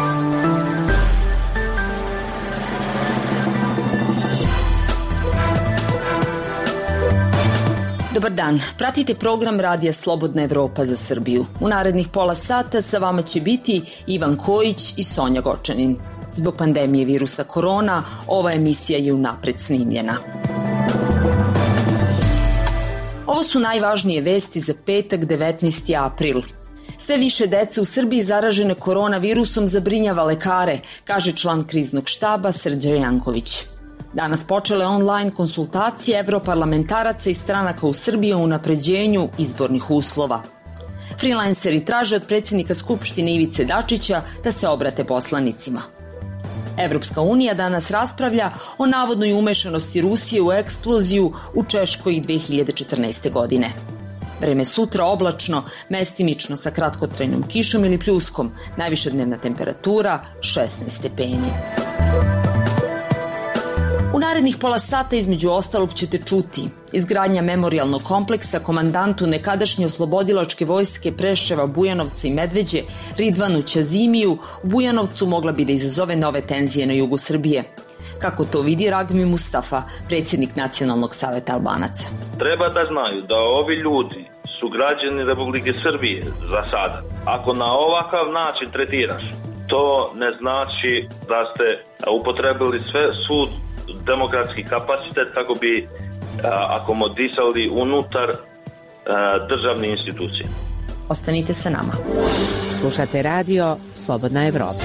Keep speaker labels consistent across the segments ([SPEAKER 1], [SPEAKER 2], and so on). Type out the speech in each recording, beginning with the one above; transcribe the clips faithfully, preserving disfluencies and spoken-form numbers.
[SPEAKER 1] Dobar dan, pratite program Radija Slobodna Evropa za Srbiju. U narednih pola sata sa vama će biti Ivan Kojić i Sonja Gočanin. Zbog pandemije virusa korona, ova emisija je unapred snimljena. Ovo su najvažnije vesti za petak devetnaesti april. Sve više dece u Srbiji zaražene koronavirusom zabrinjava lekare, kaže član kriznog štaba Srđan Janković. Danas počele online konsultacije evroparlamentaraca i stranaka u Srbiji o unapređenju izbornih uslova. Freelanceri traže od predsjednika Skupštine Ivice Dačića da se obrate poslanicima. Evropska unija danas raspravlja o navodnoj umešanosti Rusije u eksploziju u Češkoj dve hiljade četrnaeste. godine. Vreme sutra oblačno, mestimično sa kratkotrajnom kišom ili pljuskom, najviša dnevna temperatura šesnaest stepeni. U narednih pola sata između ostalog ćete čuti izgradnja memorijalnog kompleksa komandantu nekadašnje oslobodilačke vojske Preševa, Bujanovca i Medveđe Ridvanu Ćazimiju u Bujanovcu mogla bi da izazove nove tenzije na jugu Srbije. Kako to vidi Ragmi Mustafa, predsjednik Nacionalnog saveta Albanaca.
[SPEAKER 2] Treba da znaju da ovi ljudi su građani Republike Srbije za sada. Ako na ovakav način tretiraš, to ne znači da ste upotrebili sve sud demokratski kapacitet kako bi a, akomodisali unutar a, državne institucije.
[SPEAKER 1] Ostanite sa nama.
[SPEAKER 3] Slušate radio Slobodna Evropa.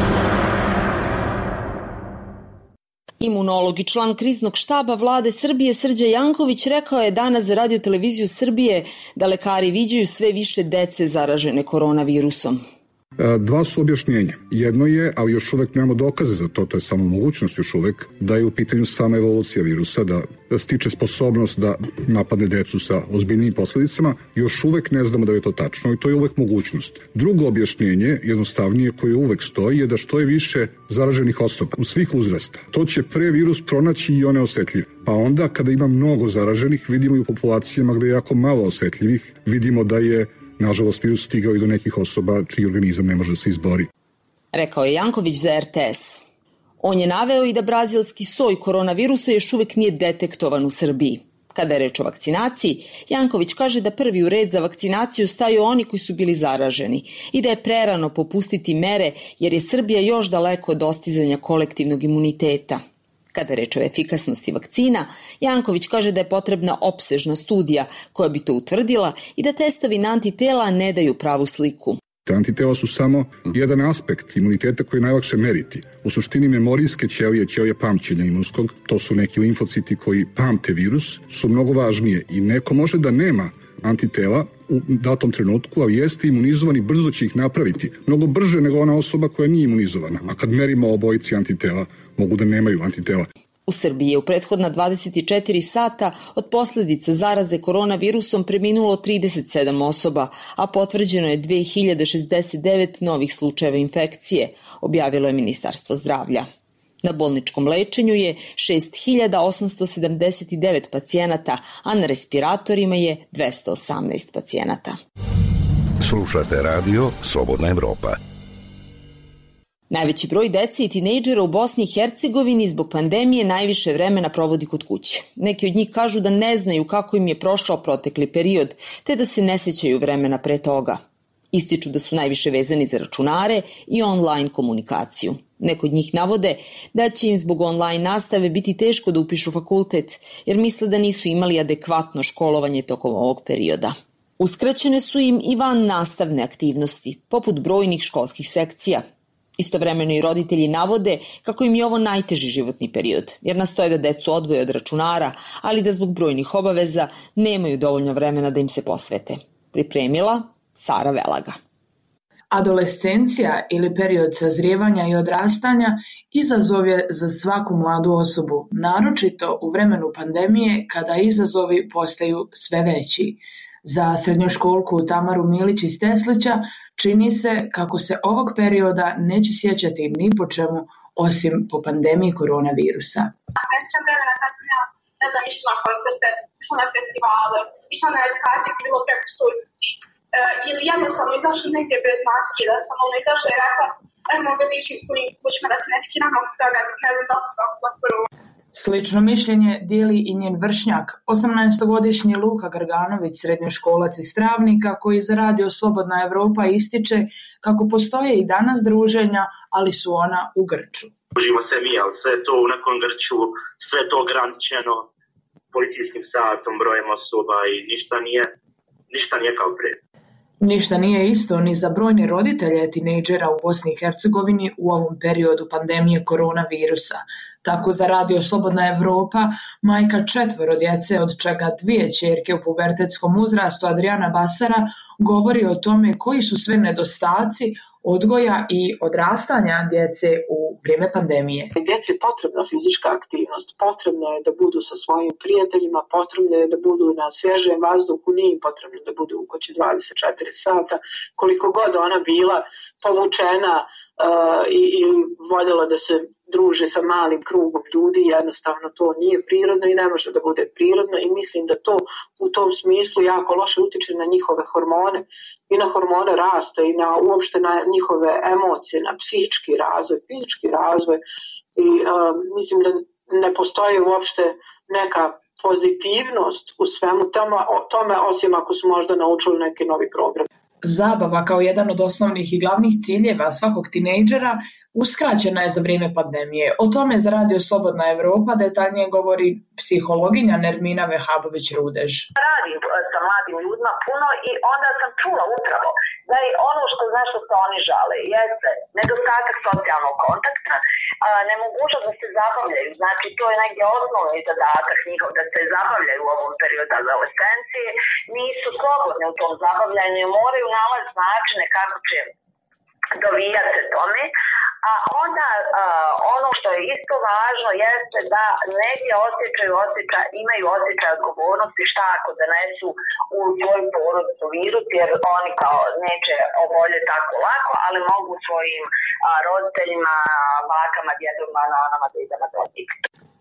[SPEAKER 1] Imunolog i član kriznog štaba vlade Srbije Srđan Janković rekao je danas za Radio televiziju Srbije da lekari viđaju sve više dece zaražene koronavirusom.
[SPEAKER 4] Dva su objašnjenja. Jedno je, ali još uvek nemamo dokaze za to, to je samo mogućnost još uvek, da je u pitanju sama evolucija virusa, da stiče sposobnost da napadne decu sa ozbiljnim posledicama. Još uvek ne znamo da je to tačno i to je uvek mogućnost. Drugo objašnjenje, jednostavnije, koje uvek stoji, je da što je više zaraženih osoba u svih uzrasta. To će pre virus pronaći i one osetljive. Pa onda, kada ima mnogo zaraženih, vidimo i u populacijama gde je jako malo osetljivih, vidimo da je nažalost virus stigao i do nekih osoba čiji organizam ne može da se izbori.
[SPEAKER 1] Rekao je Janković za er te es. On je naveo i da brazilski soj koronavirusa još uvek nije detektovan u Srbiji. Kada je reč o vakcinaciji, Janković kaže da prvi u red za vakcinaciju staju oni koji su bili zaraženi i da je prerano popustiti mere jer je Srbija još daleko od dostizanja kolektivnog imuniteta. Kada je reč o efikasnosti vakcina, Janković kaže da je potrebna opsežna studija koja bi to utvrdila i da testovi na antitela ne daju pravu sliku.
[SPEAKER 4] Antitela su samo jedan aspekt imuniteta koji je najlakše meriti. U suštini memorijske ćelije, ćelije pamćenja imunskog, to su neki limfociti koji pamte virus, su mnogo važnije i neko može da nema antitela u datom trenutku, ali jeste imunizovan i brzo će ih napraviti. Mnogo brže nego ona osoba koja nije imunizovana. A kad merimo obojici antitela, mogu da nemaju antitela.
[SPEAKER 1] U Srbiji je u prethodna dvadeset četiri sata od posljedica zaraze koronavirusom preminulo trideset sedam osoba, a potvrđeno je dve hiljade šezdeset devet novih slučajeva infekcije, objavilo je Ministarstvo zdravlja. Na bolničkom lečenju je šest hiljada osamsto sedamdeset devet pacijenata, a na respiratorima je dvesta osamnaest pacijenata.
[SPEAKER 5] Slušate radio Slobodna Evropa.
[SPEAKER 1] Najveći broj dece i tinejdžera u Bosni i Hercegovini zbog pandemije najviše vremena provodi kod kuće. Neki od njih kažu da ne znaju kako im je prošao protekli period, te da se ne sećaju vremena pre toga. Ističu da su najviše vezani za računare i online komunikaciju. Neko od njih navode da će im zbog online nastave biti teško da upišu fakultet, jer misle da nisu imali adekvatno školovanje tokom ovog perioda. Uskraćene su im i van nastavne aktivnosti, poput brojnih školskih sekcija. Istovremeno i roditelji navode kako im je ovo najteži životni period, jer nastoje da decu odvoje od računara, ali da zbog brojnih obaveza nemaju dovoljno vremena da im se posvete. Pripremila Sara Velaga.
[SPEAKER 6] Adolescencija ili period sazrijevanja i odrastanja izazov je za svaku mladu osobu, naročito u vremenu pandemije kada izazovi postaju sve veći. Za srednjoškolku Tamaru Milić iz Teslića čini se kako se ovog perioda neće sjećati ni po čemu osim po pandemiji koronavirusa.
[SPEAKER 7] Ne sjećam vremena kad sam ja, ne znam, išla na koncerte, išla na festivale, išla na edukacije, bilo preko studenti. E, ili jednostavno izašli negdje bez maski, da sam ono izašla i rekla, ajmo ga diši punim kućima da se ne skinamo, toga ne znam da sam tako prvo.
[SPEAKER 6] Slično mišljenje dijeli i njen vršnjak, osamnaestogodišnji Luka Grganović, srednjoškolac iz Travnika, koji za Radio Slobodna Evropa ističe kako postoje i danas druženja, ali su ona u grču.
[SPEAKER 8] Družimo se mi, ali sve to u nekom grču, sve to ograničeno policijskim satom, brojem osoba i ništa nije, ništa nije kao prije.
[SPEAKER 6] Ništa nije isto ni za brojne roditelje tinejdžera u Bosni i Hercegovini u ovom periodu pandemije koronavirusa. Tako za Radio Slobodna Evropa, majka četvoro djece, od čega dvije ćerke u pubertetskom uzrastu, Adriana Basara, govori o tome koji su sve nedostaci odgoja i odrastanja djece u vrijeme pandemije.
[SPEAKER 9] Djeci je potrebna fizička aktivnost, potrebno je da budu sa svojim prijateljima, potrebno je da budu na svježem vazduhu, nije im potrebno da budu u kući dvadeset četiri sata, koliko god ona bila povučena uh, i, i voljela da se druže sa malim krugom ljudi, jednostavno to nije prirodno i ne može da bude prirodno i mislim da to u tom smislu jako loše utiče na njihove hormone i na hormone rasta i na uopšte na njihove emocije, na psihički razvoj, fizički razvoj i uh, mislim da ne postoji uopšte neka pozitivnost u svemu tome, tome osim ako su možda naučili neki novi program.
[SPEAKER 6] Zabava kao jedan od osnovnih i glavnih ciljeva svakog tinejdžera uskraćena je za vrijeme pandemije. O tome za Radio Slobodna Evropa detaljnije govori psihologinja Nermina Vehabović-Rudež.
[SPEAKER 10] Radim sa mladim ljudima puno i onda sam čula upravo da je ono što znaš što se oni žale jeste nedostatak socijalnog kontakta, nemogućnost da se zabavljaju. Znači to je negdje osnovni zadatak njihov da se zabavljaju u ovom periodu adolescencije. Nisu slobodni u tom zabavljanju i moraju nalaziti načine kako će dovijati se tome. A onda uh, ono što je isto važno jeste da negdje osjećaju osjećaj, imaju osjećaj odgovornosti šta ako donesu u svoju porodicu virus, jer oni kao neće oboljeti tako lako, ali mogu svojim uh, roditeljima, bakama, djedovima, nanama, dedama dobiti.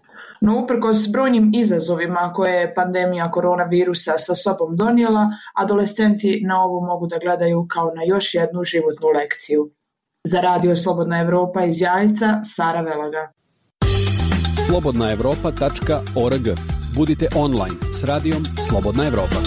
[SPEAKER 6] No uprkos brojnim izazovima koje je pandemija koronavirusa sa sobom donijela, adolescenti na ovo mogu da gledaju kao na još jednu životnu lekciju. Za Radio Slobodna Evropa iz Jajca, Sara Velaga.
[SPEAKER 11] slobodna evropa tačka org. Budite online s radijom Slobodna Evropa.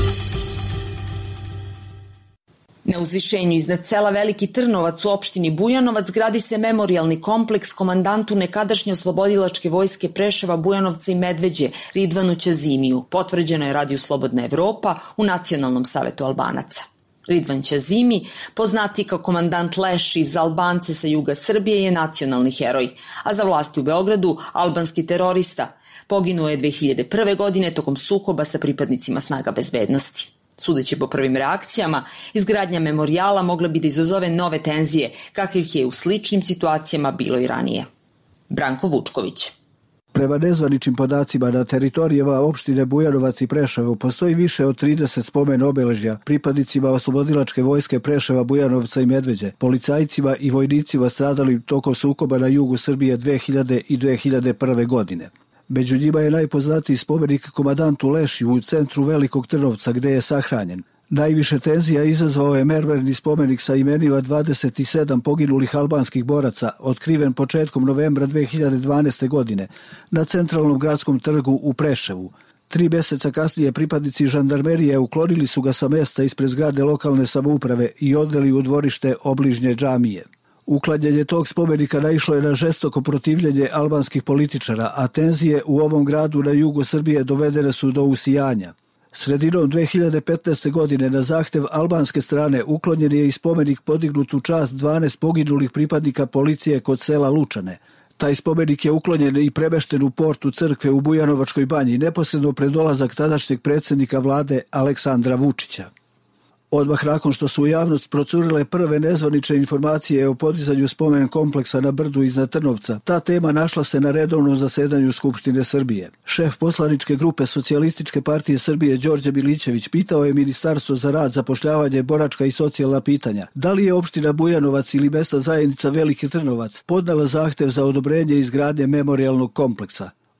[SPEAKER 1] Na uzvišenju iznad sela Veliki Trnovac u opštini Bujanovac gradi se memorijalni kompleks komandantu nekadašnje oslobodilačke vojske Preševa, Bujanovca i Medveđe, Ridvanu Ćazimiju. Potvrđeno je Radio Slobodna Evropa u Nacionalnom savetu Albanaca. Ridvan Ćazimi, poznati kao komandant Leši za Albance sa juga Srbije, je nacionalni heroj, a za vlasti u Beogradu albanski terorista. Poginuo je dve hiljade prve. godine tokom sukoba sa pripadnicima snaga bezbednosti. Sudeći po prvim reakcijama, izgradnja memorijala mogla bi da izazove nove tenzije, kakvih je u sličnim situacijama bilo i ranije. Branko Vučković.
[SPEAKER 12] Prema nezvaničnim podacima na teritorijama opštine Bujanovac i Preševo postoji više od trideset spomen obeležja pripadnicima oslobodilačke vojske Preševa, Bujanovca i Medveđe, policajcima i vojnicima stradalim tokom sukoba na jugu Srbije dve hiljade i dve hiljade prve. godine. Među njima je najpoznatiji spomenik komandantu Leši u centru Velikog Trnovca gde je sahranjen. Najviše tenzija izazvao je mermerni spomenik sa imenima dvadeset sedam poginulih albanskih boraca, otkriven početkom novembra dve hiljade dvanaeste. godine na centralnom gradskom trgu u Preševu. Tri mjeseca kasnije pripadnici žandarmerije uklonili su ga sa mjesta ispred zgrade lokalne samouprave i odneli u dvorište obližnje džamije. Uklanjanje tog spomenika naišlo je na žestoko protivljenje albanskih političara, a tenzije u ovom gradu na jugu Srbije dovedene su do usijanja. Sredinom dve hiljade petnaeste. godine na zahtev albanske strane uklonjen je i spomenik podignut u čast dvanaest poginulih pripadnika policije kod sela Lučane. Taj spomenik je uklonjen i premešten u portu crkve u Bujanovačkoj banji, neposredno pred dolazak tadašnjeg predsjednika vlade Aleksandra Vučića. Odmah nakon što su u javnost procurile prve nezvanične informacije o podizanju spomen kompleksa na brdu iznad Trnovca, ta tema našla se na redovnom zasedanju Skupštine Srbije. Šef poslaničke grupe Socijalističke partije Srbije Đorđe Milićević pitao je Ministarstvo za rad, zapošljavanje, boračka i socijalna pitanja da li je opština Bujanovac ili mesna zajednica Veliki Trnovac podnela zahtev za odobrenje izgradnje memorijalnog kompleksa.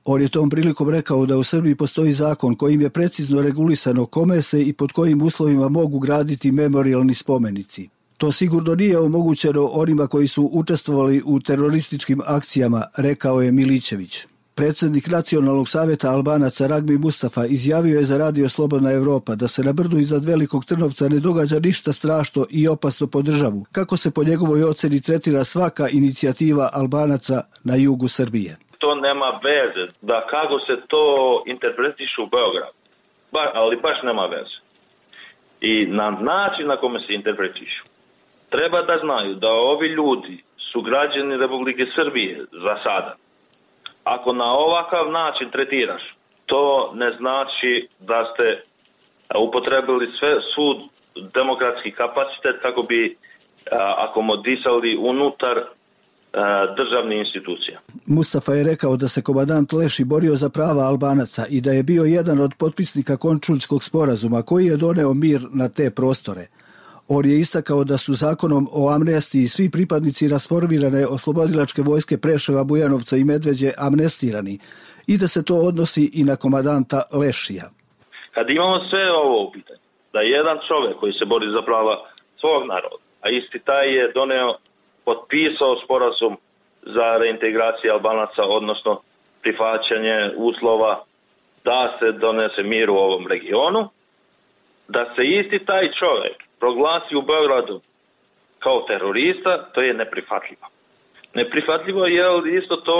[SPEAKER 12] On je tom prilikom rekao da u Srbiji postoji zakon kojim je precizno regulisano kome se i pod kojim uslovima mogu graditi memorijalni spomenici. To sigurno nije omogućeno onima koji su učestvovali u terorističkim akcijama, rekao je Milićević. Predsjednik Nacionalnog savjeta Albanaca Ragmi Mustafa izjavio je za Radio Slobodna Evropa da se na brdu iznad Velikog Trnovca ne događa ništa strašno i opasno po državu, kako se po njegovoj ocjeni tretira svaka inicijativa Albanaca na jugu Srbije.
[SPEAKER 2] To nema veze da kako se to interpretiše u Beogradu, ba, ali baš nema veze. I na način na kome se interpretišu. Treba da znaju da ovi ljudi su građani Republike Srbije za sada. Ako na ovakav način tretiraš, to ne znači da ste upotrebili sve, svu demokratski kapacitet kako bi a, akomodisali unutar a, državnih institucija.
[SPEAKER 12] Mustafa je rekao da se komandant Leši borio za prava Albanaca i da je bio jedan od potpisnika Končuljskog sporazuma koji je doneo mir na te prostore. On je istakao da su zakonom o amnestiji svi pripadnici rasformirane oslobodilačke vojske Preševa, Bujanovca i Medveđe amnestirani i da se to odnosi i na komandanta Lešija.
[SPEAKER 2] Kad imamo sve ovo u pitanju, da jedan čovjek koji se bori za prava svog naroda, a isti taj je doneo, potpisao sporazum za reintegraciju Albanaca, odnosno prihvaćanje uslova da se donese mir u ovom regionu, da se isti taj čovjek proglasi u Beogradu kao terorista, to je neprihvatljivo. Neprihvatljivo je isto to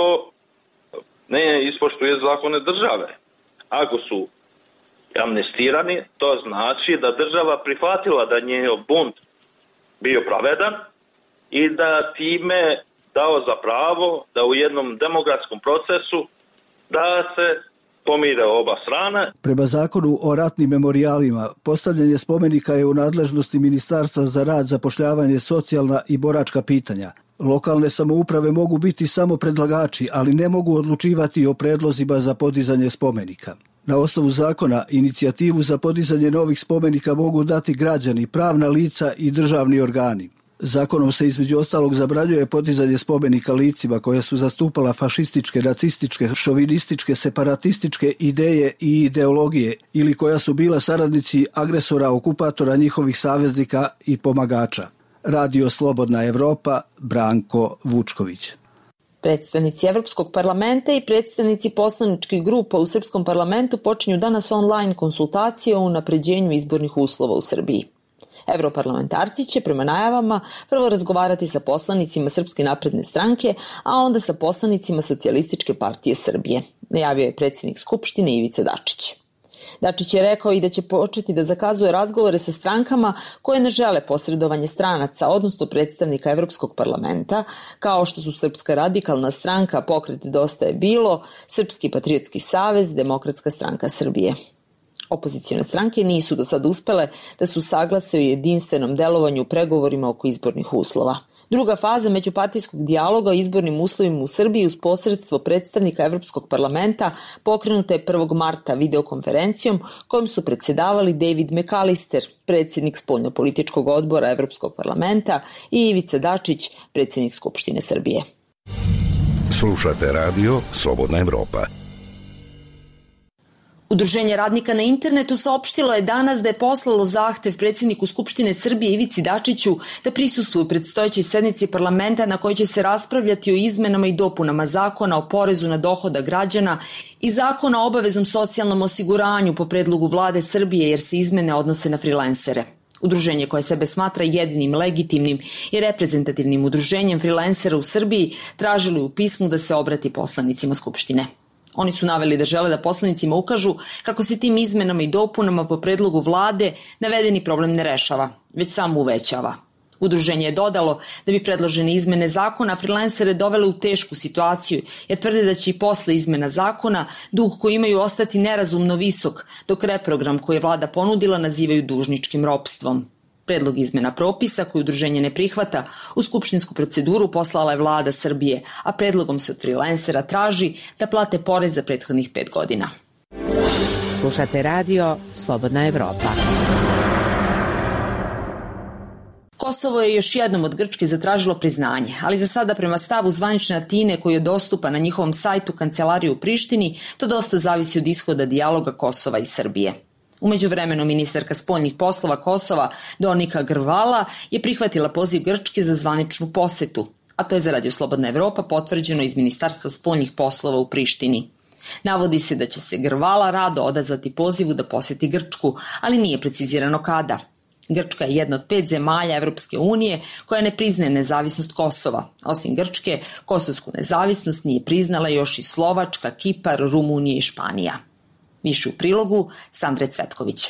[SPEAKER 2] ne ispoštuje zakone države. Ako su amnestirani, to znači da država prihvatila da njihov bunt bio pravedan i da time dao za pravo da u jednom demokratskom procesu da se pomire oba strane.
[SPEAKER 12] Prema zakonu o ratnim memorijalima, postavljanje spomenika je u nadležnosti Ministarstva za rad, zapošljavanje, socijalna i boračka pitanja. Lokalne samouprave mogu biti samo predlagači, ali ne mogu odlučivati o predlozima za podizanje spomenika. Na osnovu zakona, inicijativu za podizanje novih spomenika mogu dati građani, pravna lica i državni organi. Zakonom se između ostalog zabranjuje podizanje spomenika licima koja su zastupala fašističke, nacističke, šovinističke, separatističke ideje i ideologije ili koja su bila saradnici agresora, okupatora, njihovih saveznika i pomagača. Radio Slobodna Evropa, Branko Vučković.
[SPEAKER 1] Predstavnici Evropskog parlamenta i predstavnici poslaničkih grupa u Srpskom parlamentu počinju danas online konsultacije o unapređenju izbornih uslova u Srbiji. Evroparlamentarci će prema najavama prvo razgovarati sa poslanicima Srpske napredne stranke, a onda sa poslanicima Socijalističke partije Srbije, najavio je predsjednik Skupštine Ivica Dačić. Dačić je rekao i da će početi da zakazuje razgovore sa strankama koje ne žele posredovanje stranaca, odnosno predstavnika Evropskog parlamenta, kao što su Srpska radikalna stranka, Pokret Dosta je bilo, Srpski patriotski savez, Demokratska stranka Srbije. Opozicione stranke nisu do sad uspele da se usaglase u jedinstvenom delovanju u pregovorima oko izbornih uslova. Druga faza međupartijskog dijaloga o izbornim uslovima u Srbiji uz posredstvo predstavnika Evropskog parlamenta pokrenuta je prvog marta videokonferencijom kojom su predsjedavali David McAllister, predsjednik spoljnopolitičkog odbora Evropskog parlamenta, i Ivica Dačić, predsjednik Skupštine Srbije.
[SPEAKER 5] Slušate radio Slobodna Evropa.
[SPEAKER 1] Udruženje radnika na internetu saopštilo je danas da je poslalo zahtev predsjedniku Skupštine Srbije Ivici Dačiću da prisustvuje predstojećoj sednici parlamenta na kojoj će se raspravljati o izmenama i dopunama Zakona o porezu na dohodak građana i Zakona o obaveznom socijalnom osiguranju po predlogu vlade Srbije, jer se izmene odnose na frilensere. Udruženje koje sebe smatra jedinim legitimnim i reprezentativnim udruženjem frilensera u Srbiji tražili u pismu da se obrati poslanicima Skupštine. Oni su naveli da žele da poslanicima ukažu kako se tim izmenama i dopunama po predlogu vlade navedeni problem ne rešava, već samo uvećava. Udruženje je dodalo da bi predložene izmene zakona frilensere dovele u tešku situaciju, jer tvrde da će i posle izmena zakona dug koji imaju ostati nerazumno visok, dok reprogram koji je vlada ponudila nazivaju dužničkim ropstvom. Predlog izmena propisa koji udruženje ne prihvata u skupštinsku proceduru poslala je vlada Srbije, a predlogom se od frilensera traži da plate porez za prethodnih pet godina.
[SPEAKER 3] Slušate radio Slobodna Evropa.
[SPEAKER 1] Kosovo je još jednom od Grčke zatražilo priznanje, ali za sada prema stavu zvanične Atine koji je dostupan na njihovom sajtu kancelarije u Prištini, to dosta zavisi od ishoda dijaloga Kosova i Srbije. Umeđu vremenu ministarka spoljnih poslova Kosova Donika Grvala je prihvatila poziv Grčke za zvaničnu posetu, a to je za Radio Slobodna Evropa potvrđeno iz Ministarstva spoljnih poslova u Prištini. Navodi se da će se Grvala rado odazvati pozivu da poseti Grčku, ali nije precizirano kada. Grčka je jedna od pet zemalja Evropske unije koja ne priznaje nezavisnost Kosova. Osim Grčke, kosovsku nezavisnost nije priznala još i Slovačka, Kipar, Rumunija i Španija. Više u prilogu Sandre Cvetković.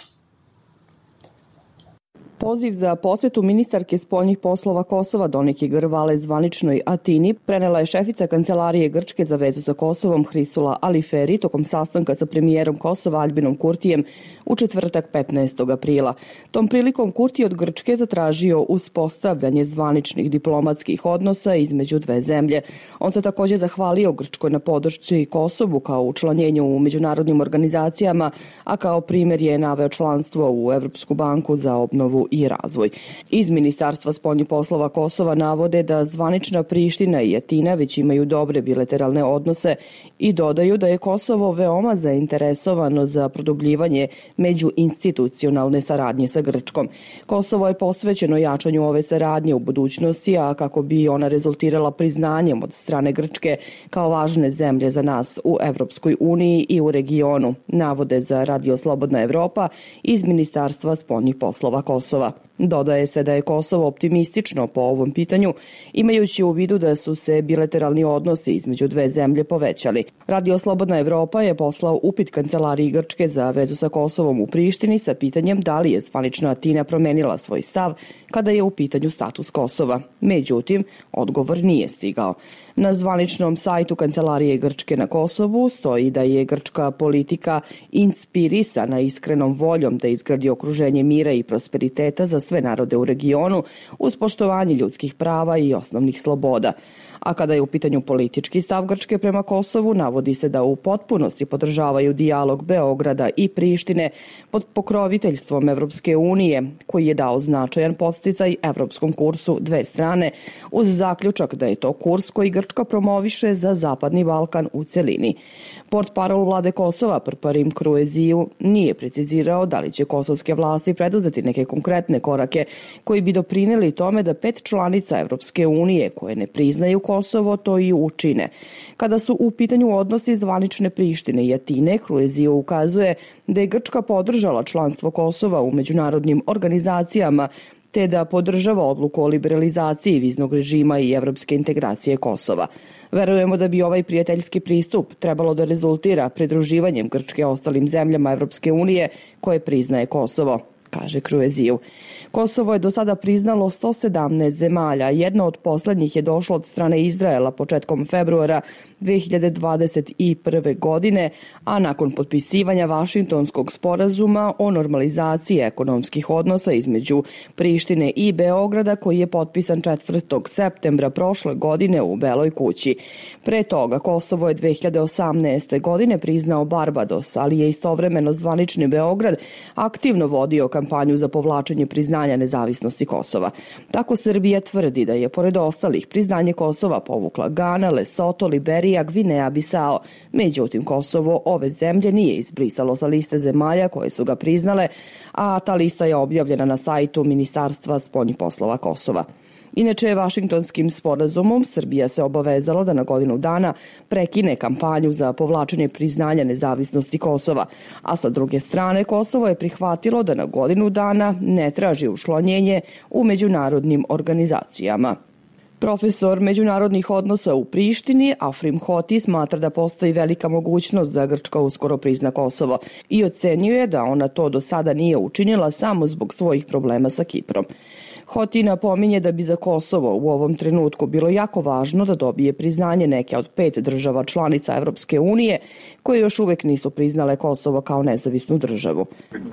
[SPEAKER 13] Poziv za posetu ministarke spoljnih poslova Kosova Donike Grvale zvaničnoj Atini prenela je šefica Kancelarije Grčke za vezu sa Kosovom Hrisula Aliferi tokom sastanka sa premijerom Kosova Aljbinom Kurtijem u četvrtak petnaestog aprila. Tom prilikom Kurti je od Grčke zatražio uspostavljanje zvaničnih diplomatskih odnosa između dve zemlje. On se također zahvalio Grčkoj na podršci Kosovu kao učlanjenju u međunarodnim organizacijama, a kao primjer je naveo članstvo u Evropsku banku za obnovu i razvoj. Iz Ministarstva spoljnih poslova Kosova navode da zvanična Priština i Atina već imaju dobre bilateralne odnose i dodaju da je Kosovo veoma zainteresovano za produbljivanje međuinstitucionalne saradnje sa Grčkom. Kosovo je posvećeno jačanju ove saradnje u budućnosti, a kako bi ona rezultirala priznanjem od strane Grčke kao važne zemlje za nas u Evropskoj uniji i u regionu, navode za Radio Slobodna Evropa iz Ministarstva spoljnih poslova Kosova. Dodaje se da je Kosovo optimistično po ovom pitanju, imajući u vidu da su se bilateralni odnosi između dve zemlje povećali. Radio Slobodna Evropa je poslao upit Kancelariji Grčke za vezu sa Kosovom u Prištini sa pitanjem da li je zvanična Atina promenila svoj stav kada je u pitanju status Kosova. Međutim, odgovor nije stigao. Na zvaničnom sajtu Kancelarije Grčke na Kosovu stoji da je grčka politika inspirisana iskrenom voljom da izgradi okruženje mira i prosperiteta za sve narode u regionu uz poštovanje ljudskih prava i osnovnih sloboda. A kada je u pitanju politički stav Grčke prema Kosovu, navodi se da u potpunosti podržavaju dijalog Beograda i Prištine pod pokroviteljstvom Evropske unije, koji je dao značajan podsticaj evropskom kursu dve strane, uz zaključak da je to kurs koji Grčka promoviše za Zapadni Balkan u celini. Portparol vlade Kosova Prparim Krueziju nije precizirao da li će kosovske vlasti preduzeti neke konkretne korake koji bi doprineli tome da pet članica Evropske unije koje ne priznaju Kosovo to i učine. Kada su u pitanju odnosi zvanične Prištine i Atine, Krueziju ukazuje da je Grčka podržala članstvo Kosova u međunarodnim organizacijama te da podržava odluku o liberalizaciji viznog režima i evropske integracije Kosova. Verujemo da bi ovaj prijateljski pristup trebalo da rezultira pridruživanjem Grčke ostalim zemljama Evropske unije koje priznaje Kosovo, kaže Krueziju. Kosovo je do sada priznalo sto sedamnaest zemalja, jedna od poslednjih je došla od strane Izraela početkom februara dve hiljade dvadeset prve. godine, a nakon potpisivanja Vašingtonskog sporazuma o normalizaciji ekonomskih odnosa između Prištine i Beograda koji je potpisan četvrtog septembra prošle godine u Beloj kući. Pre toga Kosovo je dve hiljade osamnaeste. godine priznao Barbados, ali je istovremeno zvanični Beograd aktivno vodio kampanju za povlačenje priznanja nezavisnosti Kosova. Tako Srbija tvrdi da je pored ostalih priznanje Kosova povukla Gana, Lesoto, Liberija, Gvineja, Bisao. Međutim, Kosovo ove zemlje nije izbrisalo sa liste zemalja koje su ga priznale, a ta lista je objavljena na sajtu Ministarstva spoljnih poslova Kosova. Inače, Vašingtonskim sporazumom Srbija se obavezala da na godinu dana prekine kampanju za povlačenje priznanja nezavisnosti Kosova, a sa druge strane Kosovo je prihvatilo da na godinu dana ne traži učlanjenje u međunarodnim organizacijama. Profesor međunarodnih odnosa u Prištini, Afrim Hoti, smatra da postoji velika mogućnost da Grčka uskoro prizna Kosovo i ocenjuje da ona to do sada nije učinila samo zbog svojih problema sa Kiprom. Hoti napominje da bi za Kosovo u ovom trenutku bilo jako važno da dobije priznanje neke od pet država članica Evropske unije koje još uvek nisu priznale Kosovo kao nezavisnu državu.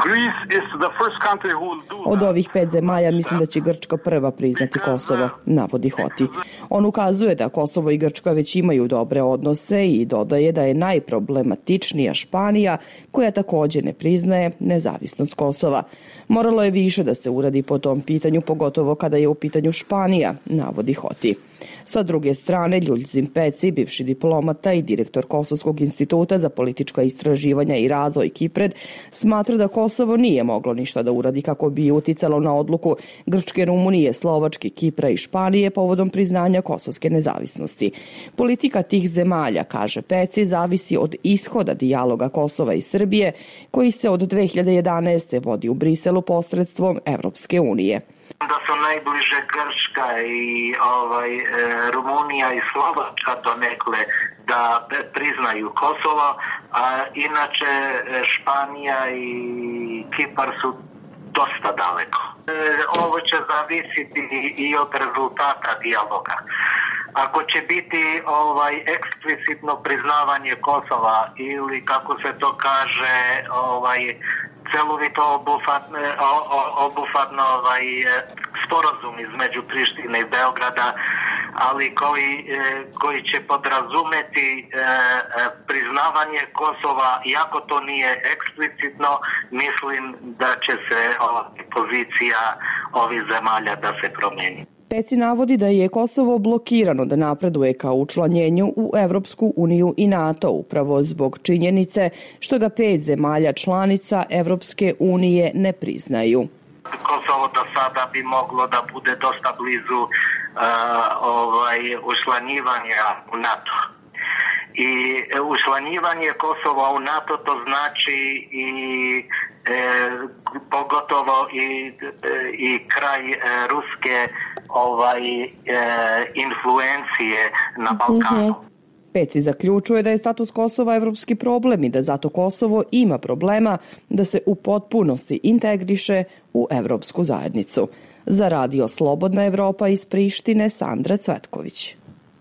[SPEAKER 13] Od ovih pet zemalja mislim da će Grčka prva priznati Kosovo, navodi Hoti. On ukazuje da Kosovo i Grčka već imaju dobre odnose i dodaje da je najproblematičnija Španija koja također ne priznaje nezavisnost Kosova. Moralo je više da se uradi po tom pitanju, pogotovo pogotovo kada je u pitanju Španija, navodi Hoti. Sa druge strane, Ljuljzim Peci, bivši diplomata i direktor Kosovskog instituta za politička istraživanja i razvoj Kipred, smatra da Kosovo nije moglo ništa da uradi kako bi uticalo na odluku Grčke, Rumunije, Slovačke, Kipra i Španije povodom priznanja kosovske nezavisnosti. Politika tih zemalja, kaže Peci, zavisi od ishoda dijaloga Kosova i Srbije, koji se od dve hiljade jedanaeste. vodi u Briselu posredstvom Evropske unije.
[SPEAKER 14] Da su najbliže Grčka i ovaj, e, Rumunija i Slovačka donekle da priznaju Kosovo, a inače Španija i Kipar su dosta daleko. E, ovo će zavisiti i od rezultata dijaloga. Ako će biti ovaj eksplicitno priznavanje Kosova ili kako se to kaže ovaj celovito obuhvatno, obuhvatno ovaj, sporazum između Prištine i Beograda, ali koji, koji će podrazumeti priznavanje Kosova, iako to nije eksplicitno, mislim da će se pozicija ovih zemalja da se promeni.
[SPEAKER 13] Peci navodi da je Kosovo blokirano da napreduje ka učlanjenju u Evropsku uniju i NATO upravo zbog činjenice što ga pet zemalja članica Evropske unije ne priznaju.
[SPEAKER 14] Kosovo do sada bi moglo da bude dosta blizu uh, ovaj, učlanjivanja u NATO. I učlanjivanje Kosova u NATO to znači i e, pogotovo i, i kraj e, ruske ovaj e, influencije na Balkanu.
[SPEAKER 13] Peci zaključuje da je status Kosova evropski problem i da zato Kosovo ima problema da se u potpunosti integriše u evropsku zajednicu. Za Radio Slobodna Evropa iz Prištine, Sandra Cvetković.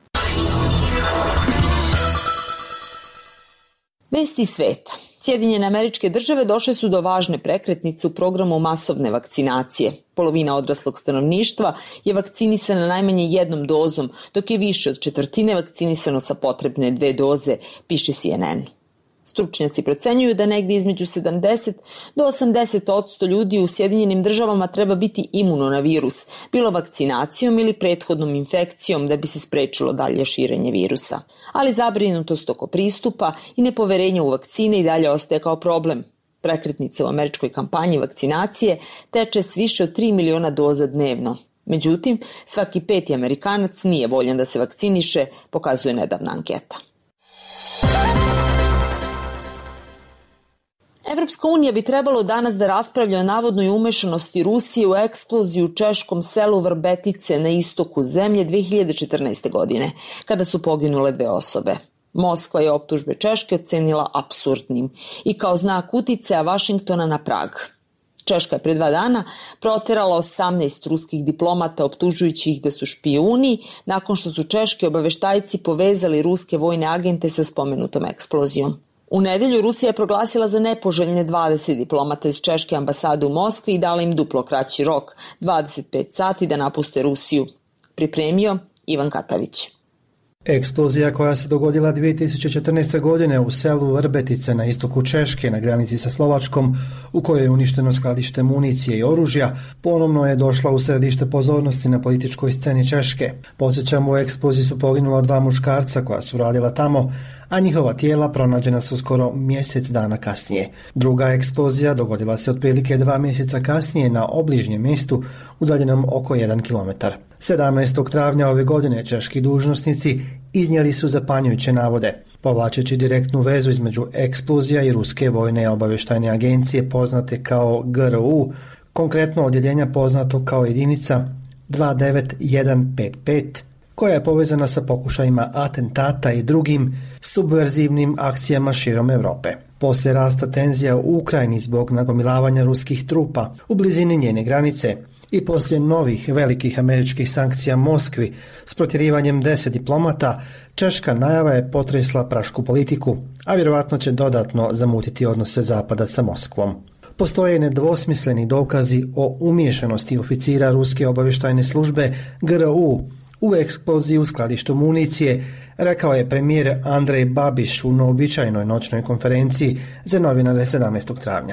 [SPEAKER 1] Vesti sveta. Sjedinjene Američke Države došle su do važne prekretnice u programu masovne vakcinacije. Polovina odraslog stanovništva je vakcinisana najmanje jednom dozom, dok je više od četvrtine vakcinisano sa potrebne dve doze, piše C N N. Stručnjaci procenjuju da negdje između sedamdeset do osamdeset odsto ljudi u Sjedinjenim Državama treba biti imuno na virus, bilo vakcinacijom ili prethodnom infekcijom da bi se sprečilo dalje širenje virusa. Ali zabrinutost oko pristupa i nepoverenje u vakcine i dalje ostaje kao problem. Prekretnica u američkoj kampanji vakcinacije teče s više od tri miliona doza dnevno. Međutim, svaki peti Amerikanac nije voljan da se vakciniše, pokazuje nedavna anketa. Evropska unija bi trebalo danas da raspravlja o navodnoj umešanosti Rusije u eksploziju u češkom selu Vrbetice na istoku zemlje dve hiljade četrnaeste. godine, kada su poginule dve osobe. Moskva je optužbe Češke ocenila apsurdnim i kao znak uticaja Vašingtona na Prag. Češka je pre dva dana proterala osamnaest ruskih diplomata optužujući ih da su špijuni nakon što su češki obaveštajci povezali ruske vojne agente sa spomenutom eksplozijom. U nedelju Rusija je proglasila za nepoželjne dvadeset diplomata iz Češke ambasade u Moskvi i dala im duplo kraći rok, dvadeset pet sati da napuste Rusiju. Pripremio Ivan Katavić.
[SPEAKER 15] Eksplozija koja se dogodila dve tisuće četrnaeste. godine u selu Vrbetice na istoku Češke na granici sa Slovačkom, u kojoj je uništeno skladište municije i oružja, ponovno je došla u središte pozornosti na političkoj sceni Češke. Podsjećamo, u eksploziji su poginula dva muškarca koja su radila tamo, a njihova tijela pronađena su skoro mjesec dana kasnije. Druga eksplozija dogodila se otprilike dva mjeseca kasnije na obližnjem mjestu udaljenom oko jedan kilometar. sedamnaestog travnja ove godine češki dužnosnici iznijeli su zapanjujuće navode, povlačeći direktnu vezu između eksplozija i ruske vojne obavještajne agencije poznate kao G R U, konkretno odjeljenja poznato kao jedinica dva devet jedan pet pet, koja je povezana sa pokušajima atentata i drugim subverzivnim akcijama širom Europe. Poslije rasta tenzija u Ukrajini zbog nagomilavanja ruskih trupa u blizini njene granice i poslije novih velikih američkih sankcija Moskvi s protjerivanjem deset diplomata, češka najava je potresla prašku politiku, a vjerojatno će dodatno zamutiti odnose Zapada sa Moskvom. Postoje nedvosmisleni dokazi o umiješanosti oficira ruske obavještajne službe G R U u eksploziju u skladištu municije, rekao je premijer Andrej Babiš u neobičajnoj noćnoj konferenciji za novinare sedamnaestog travnja.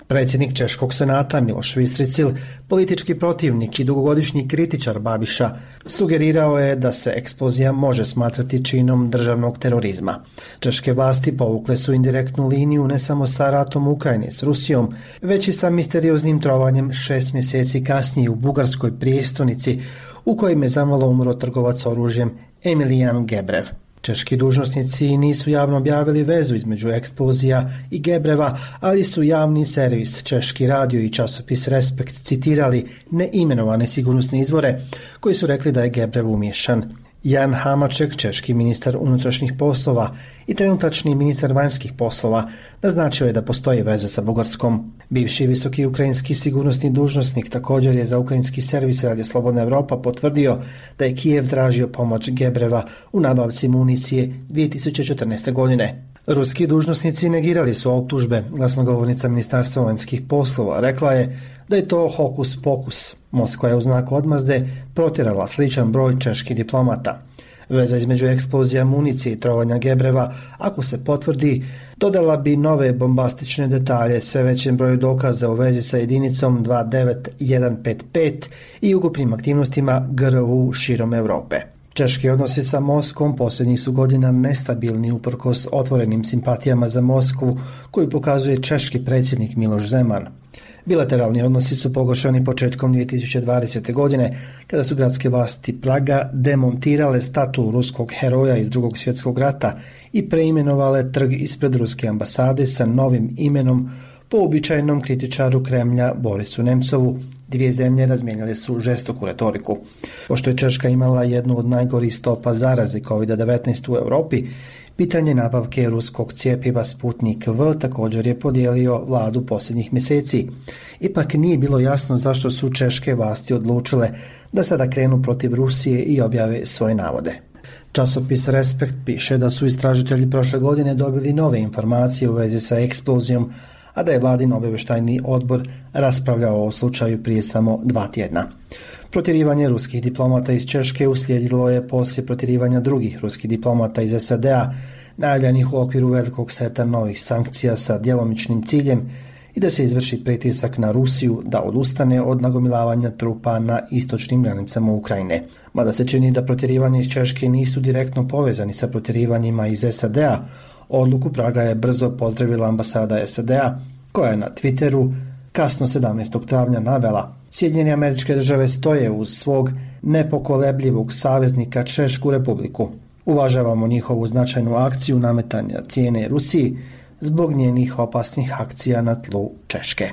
[SPEAKER 15] Predsjednik Češkog senata Miloš Vystrčil, politički protivnik i dugogodišnji kritičar Babiša, sugerirao je da se eksplozija može smatrati činom državnog terorizma. Češke vlasti povukle su indirektnu liniju ne samo sa ratom u Ukrajini s Rusijom, već i sa misterioznim trovanjem šest mjeseci kasnije u bugarskoj prijestolnici, u kojem je zamalo umro trgovac oružjem Emilijan Gebrev. Češki dužnosnici nisu javno objavili vezu između eksplozija i Gebreva, ali su javni servis, Češki radio i časopis Respekt citirali neimenovane sigurnosne izvore koji su rekli da je Gebrev umiješan. Jan Hamaček, češki ministar unutrašnjih poslova i trenutačni ministar vanjskih poslova, naznačio je da postoji veze sa Bugarskom. Bivši visoki ukrajinski sigurnosni dužnosnik također je za ukrajinski servis Radio Slobodna Evropa potvrdio da je Kijev tražio pomoć Gebreva u nabavci municije dvije tisuće četrnaeste. godine. Ruski dužnosnici negirali su optužbe. Glasnogovornica Ministarstva vanjskih poslova rekla je da je to hokus pokus. Moskva je u znaku odmazde protjerala sličan broj čeških diplomata. Veza između eksplozija municije i trovanja Gebreva, ako se potvrdi, dodala bi nove bombastične detalje sve većem broju dokaza u vezi sa jedinicom dva devet jedan pet pet i ukupnim aktivnostima G R U širom Europe. Češki odnosi sa Moskvom posljednjih su godina nestabilni uprkos otvorenim simpatijama za Moskvu koju pokazuje češki predsjednik Miloš Zeman. Bilateralni odnosi su pogoršani početkom dvije tisuće dvadesete. godine kada su gradske vlasti Praga demontirale statu ruskog heroja iz drugog svjetskog rata i preimenovale trg ispred ruske ambasade sa novim imenom po običajnom kritičaru Kremlja Borisu Nemcovu. Dvije zemlje razmijenjale su žestoku retoriku. Pošto je Češka imala jednu od najgorih stopa zaraze kovid devetnaest u Europi, pitanje nabavke ruskog cjepiva Sputnik V također je podijelio vladu posljednjih mjeseci. Ipak nije bilo jasno zašto su češke vlasti odlučile da sada krenu protiv Rusije i objave svoje navode. Časopis Respekt piše da su istražitelji prošle godine dobili nove informacije u vezi sa eksplozijom, a da je vladin obavještajni odbor raspravljao o slučaju prije samo dva tjedna. Protjerivanje ruskih diplomata iz Češke uslijedilo je poslije protjerivanja drugih ruskih diplomata iz S A D-a, najavljenih u okviru velikog seta novih sankcija sa djelomičnim ciljem i da se izvrši pritisak na Rusiju da odustane od nagomilavanja trupa na istočnim granicama Ukrajine. Mada se čini da protjerivanje iz Češke nisu direktno povezani sa protjerivanjima iz S A D-a, odluku Praga je brzo pozdravila ambasada S A D-a, koja je na Twitteru kasno sedamnaestog travnja navela: Sjedinjene Američke Države stoje uz svog nepokolebljivog saveznika Češku Republiku. Uvažavamo njihovu značajnu akciju nametanja cijene Rusiji zbog njenih opasnih akcija na tlu Češke.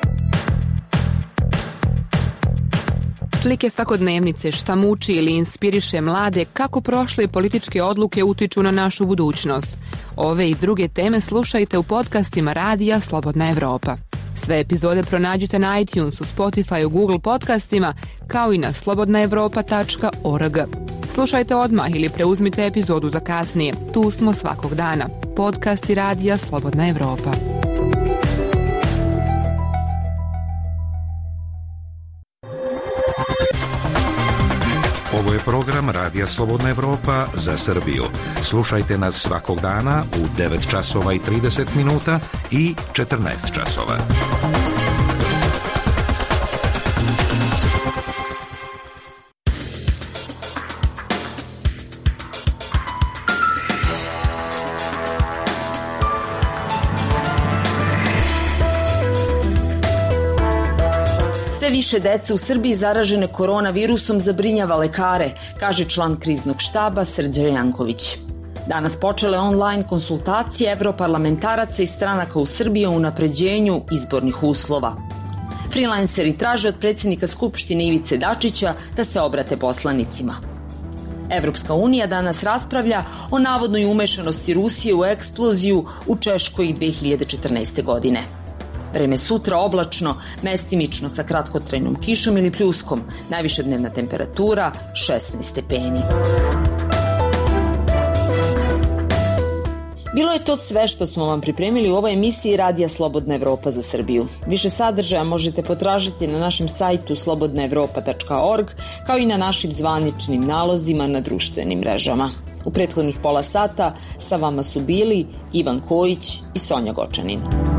[SPEAKER 16] Slike svakodnevnice, šta muči ili inspiriše mlade, kako prošle političke odluke utiču na našu budućnost. Ove i druge teme slušajte u podcastima Radija Slobodna Evropa. Sve epizode pronađite na iTunesu, Spotify, Google podcastima, kao i na slobodna evropa tačka org. Slušajte odmah ili preuzmite epizodu za kasnije. Tu smo svakog dana. Podcasti Radija Slobodna Evropa.
[SPEAKER 5] Ovo je program Radija Slobodna Evropa za Srbiju. Slušajte nas svakog dana u devet časova i trideset minuta i četrnaest časova.
[SPEAKER 1] Sve više dece u Srbiji zaražene koronavirusom zabrinjava lekare, kaže član kriznog štaba Srđan Janković. Danas počele online konsultacije evroparlamentaraca i stranaka u Srbiji o unapređenju izbornih uslova. Freelanceri traže od predsjednika Skupštine Ivice Dačića da se obrate poslanicima. Evropska unija danas raspravlja o navodnoj umešanosti Rusije u eksploziju u Češkoj dvije hiljade četrnaeste. godine. Vreme sutra oblačno, mestimično sa kratkotrajnom kišom ili pljuskom. Najviša dnevna temperatura šesnaest stepeni. Bilo je to sve što smo vam pripremili u ovoj emisiji Radija Slobodna Evropa za Srbiju. Više sadržaja možete potražiti na našem sajtu slobodna evropa tačka org, kao i na našim zvaničnim nalozima na društvenim mrežama. U prethodnih pola sata sa vama su bili Ivan Kojić i Sonja Gočanin.